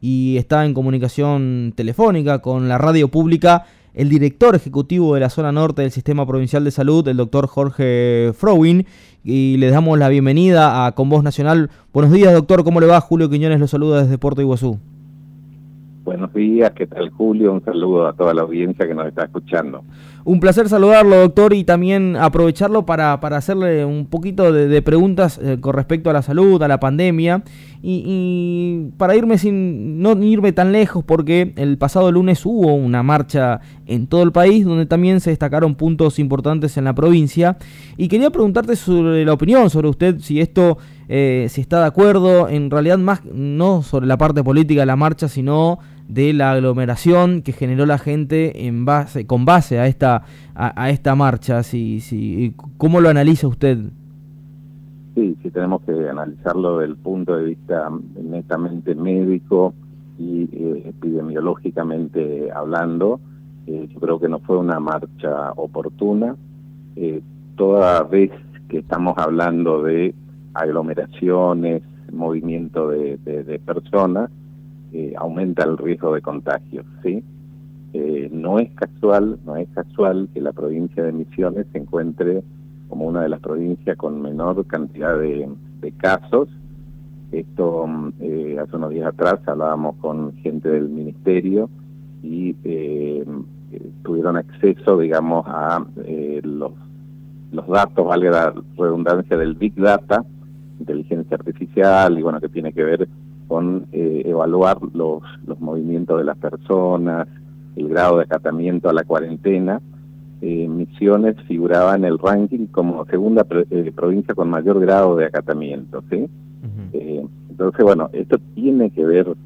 y está en comunicación telefónica con la radio pública el director ejecutivo de la zona norte del Sistema Provincial de Salud, el doctor Jorge Frowin, y les damos la bienvenida a Con Voz Nacional. Buenos días, doctor, ¿cómo le va? Julio Quiñones lo saluda desde Puerto Iguazú. Buenos días, ¿qué tal, Julio? Un saludo a toda la audiencia que nos está escuchando. Un placer saludarlo, doctor, y también aprovecharlo para hacerle un poquito de preguntas con respecto a la salud, a la pandemia, y para no irme tan lejos, porque el pasado lunes hubo una marcha en todo el país donde también se destacaron puntos importantes en la provincia, y quería preguntarte sobre la opinión sobre usted, si esto, si está de acuerdo, en realidad más no sobre la parte política de la marcha, sino de la aglomeración que generó la gente con base a esta marcha. ¿Cómo lo analiza usted? Sí, tenemos que analizarlo desde el punto de vista netamente médico y epidemiológicamente hablando. Yo creo que no fue una marcha oportuna. Toda vez que estamos hablando de aglomeraciones, movimiento de personas, aumenta el riesgo de contagio, ¿sí? No es casual que la provincia de Misiones se encuentre como una de las provincias con menor cantidad de casos. Esto, hace unos días atrás hablábamos con gente del ministerio y tuvieron acceso, digamos, a los datos, valga la redundancia, del Big Data, inteligencia artificial, y bueno, que tiene que ver con evaluar los movimientos de las personas, el grado de acatamiento a la cuarentena. Misiones figuraba en el ranking como segunda provincia con mayor grado de acatamiento, ¿sí? Uh-huh. Entonces, bueno, esto tiene que ver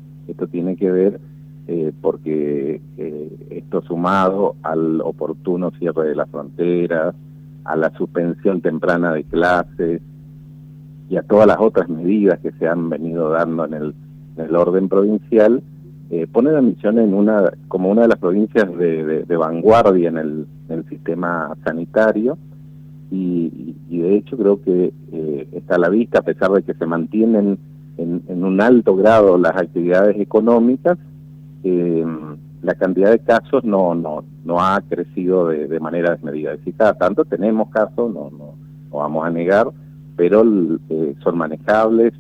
porque esto sumado al oportuno cierre de las fronteras, a la suspensión temprana de clases, y a todas las otras medidas que se han venido dando en el orden provincial, ponen a Misiones como una de las provincias de vanguardia en el sistema sanitario, y de hecho creo que está a la vista, a pesar de que se mantienen en un alto grado las actividades económicas, la cantidad de casos no ha crecido de manera desmedida. Es decir, cada tanto tenemos casos, no vamos a negar, pero son manejables.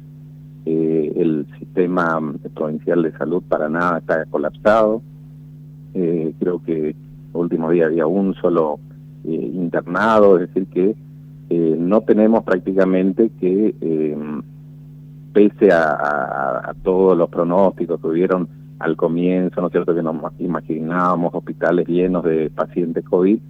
El sistema provincial de salud para nada está colapsado. Creo que el último día había un solo internado, es decir que no tenemos prácticamente que, pese a todos los pronósticos que hubieron al comienzo, ¿no es cierto?, que nos imaginábamos hospitales llenos de pacientes COVID.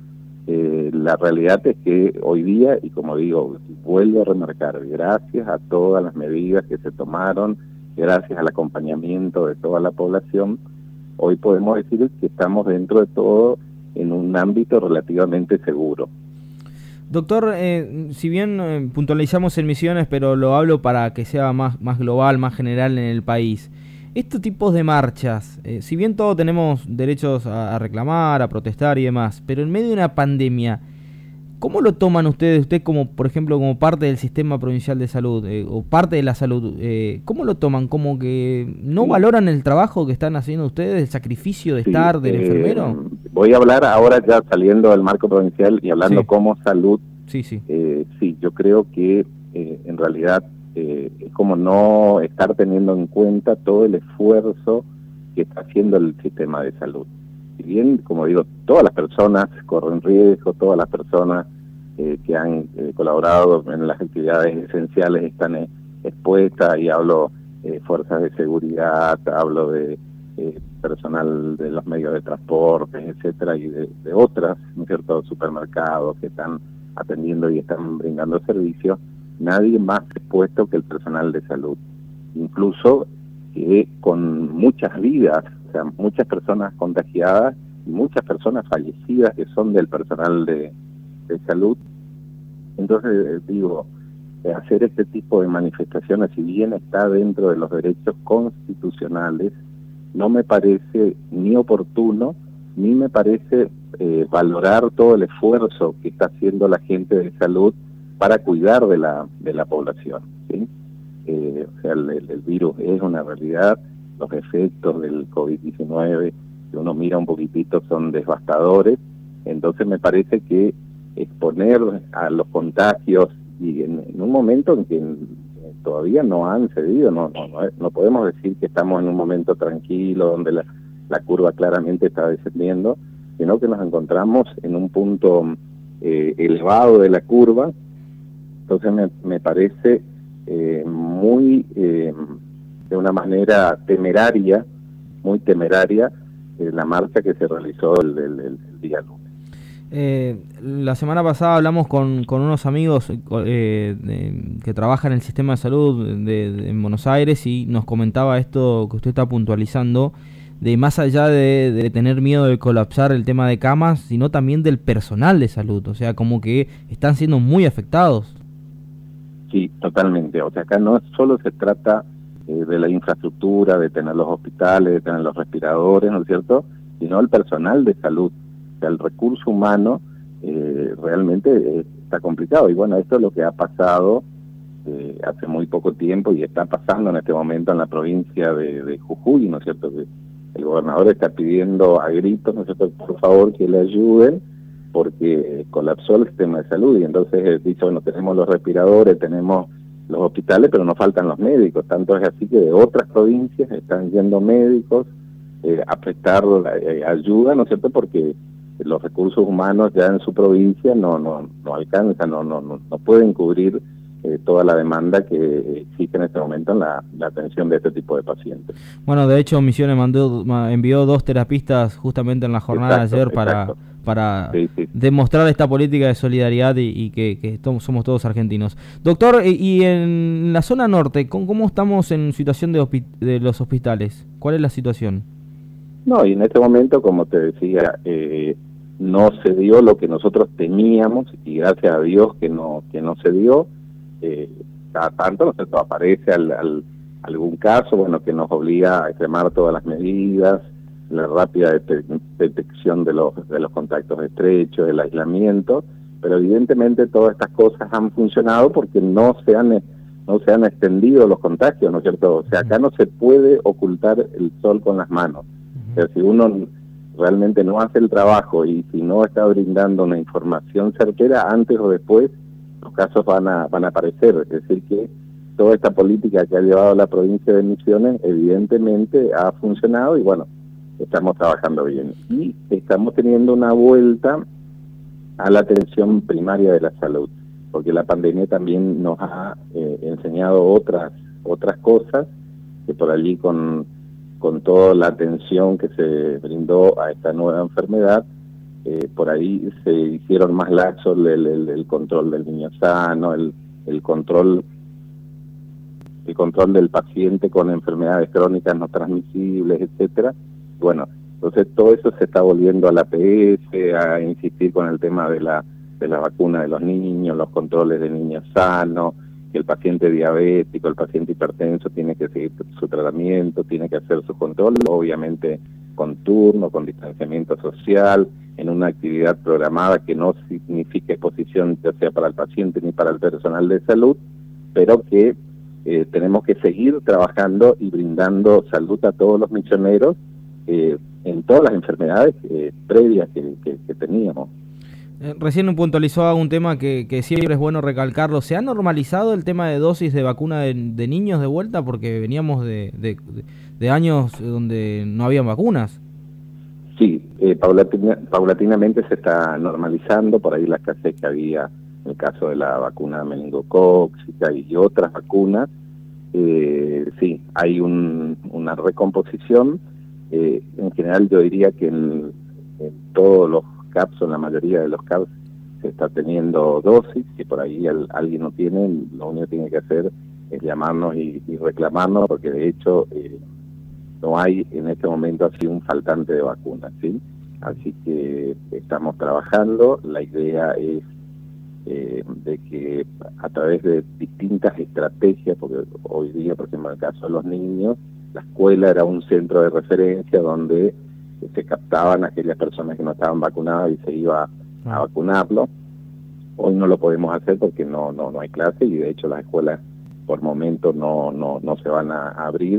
La realidad es que hoy día, y como digo, vuelvo a remarcar, gracias a todas las medidas que se tomaron, gracias al acompañamiento de toda la población, hoy podemos decir que estamos dentro de todo en un ámbito relativamente seguro. Doctor, si bien puntualizamos en Misiones, pero lo hablo para que sea más global, más general en el país. Estos tipos de marchas, si bien todos tenemos derechos a reclamar, a protestar y demás, pero en medio de una pandemia, ¿cómo lo toman ustedes? Usted como, por ejemplo, como parte del Sistema Provincial de Salud, o parte de la salud, ¿cómo lo toman? ¿Como que no valoran el trabajo que están haciendo ustedes, el sacrificio de estar del enfermero? Voy a hablar ahora ya saliendo del marco provincial y hablando como salud. Sí, yo creo que en realidad es como no estar teniendo en cuenta todo el esfuerzo que está haciendo el sistema de salud. Si bien, como digo, todas las personas corren riesgo, todas las personas que han colaborado en las actividades esenciales están expuestas, y hablo fuerzas de seguridad, hablo de personal de los medios de transporte, etcétera, y de otras, ¿no es cierto?, supermercados que están atendiendo y están brindando servicios. Nadie más expuesto que el personal de salud, incluso con muchas vidas, o sea, muchas personas contagiadas y muchas personas fallecidas que son del personal de salud. Entonces, digo, hacer este tipo de manifestaciones, si bien está dentro de los derechos constitucionales, no me parece ni oportuno, ni me parece valorar todo el esfuerzo que está haciendo la gente de salud para cuidar de la población, ¿sí? O sea, el virus es una realidad, los efectos del COVID-19, que uno mira un poquitito, son devastadores. Entonces me parece que exponer a los contagios y en un momento en que todavía no han cedido, no podemos decir que estamos en un momento tranquilo donde la curva claramente está descendiendo, sino que nos encontramos en un punto elevado de la curva. Entonces me parece muy, de una manera temeraria, muy temeraria, la marcha que se realizó el día lunes. La semana pasada hablamos con unos amigos que trabajan en el sistema de salud en Buenos Aires y nos comentaba esto que usted está puntualizando, de más allá de tener miedo de colapsar el tema de camas, sino también del personal de salud, o sea, como que están siendo muy afectados. Sí, totalmente. O sea, acá no solo se trata de la infraestructura, de tener los hospitales, de tener los respiradores, ¿no es cierto?, sino el personal de salud. O sea, el recurso humano realmente está complicado. Y bueno, esto es lo que ha pasado hace muy poco tiempo y está pasando en este momento en la provincia de Jujuy, ¿no es cierto?, que el gobernador está pidiendo a gritos, ¿no es cierto?, por favor que le ayuden, porque colapsó el sistema de salud. Y entonces dice, bueno, tenemos los respiradores, tenemos los hospitales, pero nos faltan los médicos. Tanto es así que de otras provincias están yendo médicos a prestar ayuda, ¿no es cierto?, porque los recursos humanos ya en su provincia no alcanzan, no pueden cubrir toda la demanda que existe en este momento en la atención de este tipo de pacientes. Bueno, de hecho Misiones envió 2 terapistas justamente en la jornada de ayer para sí. demostrar esta política de solidaridad y que somos todos argentinos. Doctor, y en la zona norte, ¿cómo estamos en situación de los hospitales? ¿Cuál es la situación? No, y en este momento, como te decía, no se dio lo que nosotros temíamos, y gracias a Dios que no se dio. Cada tanto, ¿no es cierto?, aparece algún caso, bueno, que nos obliga a extremar todas las medidas, la rápida detección de los contactos estrechos, el aislamiento, pero evidentemente todas estas cosas han funcionado porque no se han extendido los contagios, ¿no es cierto? O sea, acá no se puede ocultar el sol con las manos. O sea, si uno realmente no hace el trabajo y si no está brindando una información certera, antes o después los casos van a aparecer. Es decir, que toda esta política que ha llevado la provincia de Misiones evidentemente ha funcionado y bueno, estamos trabajando bien. Y estamos teniendo una vuelta a la atención primaria de la salud, porque la pandemia también nos ha enseñado otras cosas, que por allí con toda la atención que se brindó a esta nueva enfermedad, por ahí se hicieron más laxos el control del niño sano, el control del paciente con enfermedades crónicas no transmisibles, etcétera. Bueno, entonces todo eso se está volviendo a la APS, a insistir con el tema de la vacuna de los niños, los controles de niños sanos, que el paciente diabético, el paciente hipertenso tiene que seguir su tratamiento, tiene que hacer su control, obviamente con turno, con distanciamiento social, en una actividad programada que no signifique exposición ya sea para el paciente ni para el personal de salud, pero que tenemos que seguir trabajando y brindando salud a todos los misioneros en todas las enfermedades previas que teníamos. Recién puntualizó un tema que siempre es bueno recalcarlo. ¿Se ha normalizado el tema de dosis de vacuna de niños de vuelta? Porque veníamos de años donde no había vacunas. Sí, paulatinamente se está normalizando. Por ahí la escasez que había en el caso de la vacuna meningocócica y otras vacunas. Sí, hay una recomposición. En general yo diría que en todos los CAPS, en la mayoría de los CAPS, se está teniendo dosis. Si por ahí alguien no tiene, lo único que tiene que hacer es llamarnos y reclamarnos, porque de hecho no hay en este momento así un faltante de vacunas, ¿sí? Así que estamos trabajando. La idea es de que a través de distintas estrategias, porque hoy día, por ejemplo, en el caso de los niños, la escuela era un centro de referencia donde se captaban a aquellas personas que no estaban vacunadas y se iba a vacunarlo. Hoy no lo podemos hacer porque no hay clase y de hecho las escuelas por momento no se van a abrir,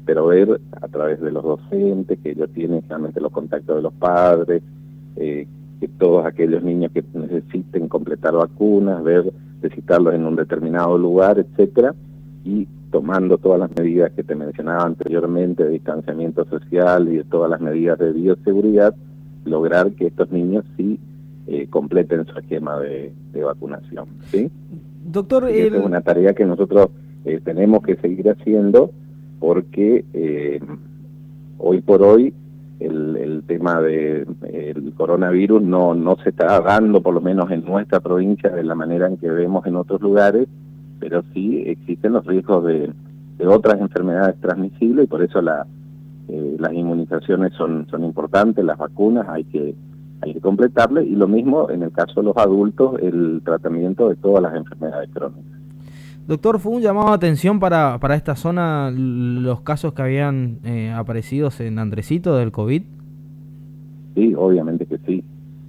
pero ver a través de los docentes, que ellos tienen realmente los contactos de los padres, que todos aquellos niños que necesiten completar vacunas, ver de citarlos en un determinado lugar, etcétera, y tomando todas las medidas que te mencionaba anteriormente de distanciamiento social y de todas las medidas de bioseguridad, lograr que estos niños sí completen su esquema de vacunación, ¿sí? Doctor, esa es una tarea que nosotros tenemos que seguir haciendo, porque hoy por hoy el tema del coronavirus no se está dando, por lo menos en nuestra provincia, de la manera en que vemos en otros lugares, pero sí existen los riesgos de otras enfermedades transmisibles, y por eso las inmunizaciones son importantes, las vacunas hay que completarle, y lo mismo en el caso de los adultos, el tratamiento de todas las enfermedades crónicas. Doctor, ¿fue un llamado de atención para esta zona los casos que habían aparecido en Andresito del COVID? Sí, obviamente que sí,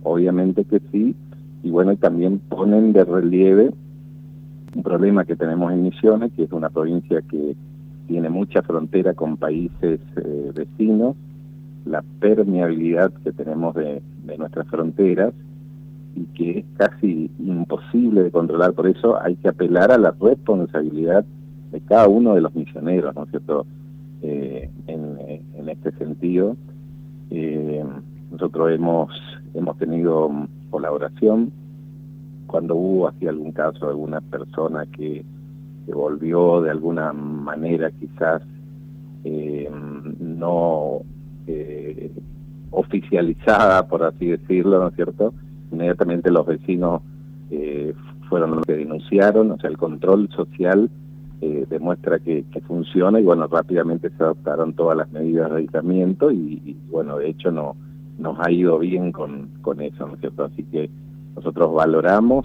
y bueno, y también ponen de relieve un problema que tenemos en Misiones, que es una provincia que tiene mucha frontera con países vecinos, la permeabilidad que tenemos de nuestras fronteras, y que es casi imposible de controlar. Por eso hay que apelar a la responsabilidad de cada uno de los misioneros, ¿no es cierto? En este sentido, nosotros hemos tenido colaboración cuando hubo así algún caso de alguna persona que volvió de alguna manera quizás no oficializada, por así decirlo, ¿no es cierto? Inmediatamente los vecinos fueron los que denunciaron, o sea, el control social demuestra que funciona, y bueno, rápidamente se adoptaron todas las medidas de aislamiento, y bueno, de hecho nos ha ido bien con eso, ¿no es cierto? Así que nosotros valoramos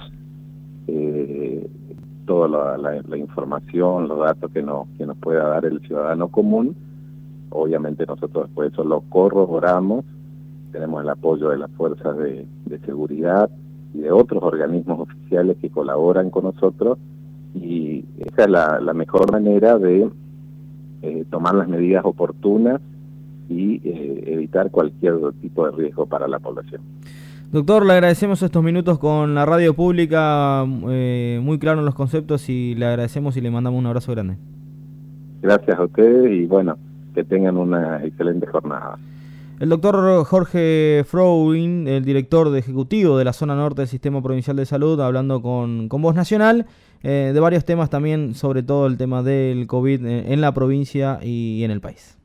toda la información, los datos que nos pueda dar el ciudadano común. Obviamente nosotros después eso lo corroboramos, tenemos el apoyo de las fuerzas de seguridad y de otros organismos oficiales que colaboran con nosotros, y esa es la mejor manera de tomar las medidas oportunas y evitar cualquier tipo de riesgo para la población. Doctor, le agradecemos estos minutos con la radio pública, muy claro en los conceptos, y le agradecemos y le mandamos un abrazo grande. Gracias a ustedes, y bueno, que tengan una excelente jornada. El doctor Jorge Frowin, el director ejecutivo de la zona norte del Sistema Provincial de Salud, hablando con Voz Nacional de varios temas también, sobre todo el tema del COVID en la provincia y en el país.